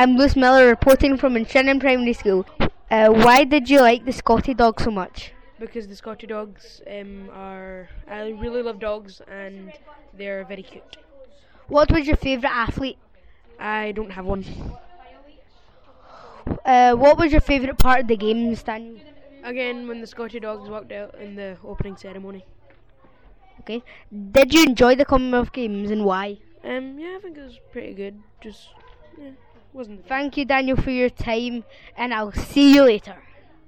I'm Lewis Miller reporting from Shannon Primary School. Why did you like the Scotty dog so much? Because the Scotty dogs I really love dogs and they're very cute. What was your favourite athlete? I don't have one. What was your favourite part of the games, Daniel? Again, when the Scotty dogs walked out in the opening ceremony. Okay. Did you enjoy the Commonwealth Games and why? Yeah, I think it was pretty good. Just, wasn't. Thank you, Daniel, for your time, and I'll see you later.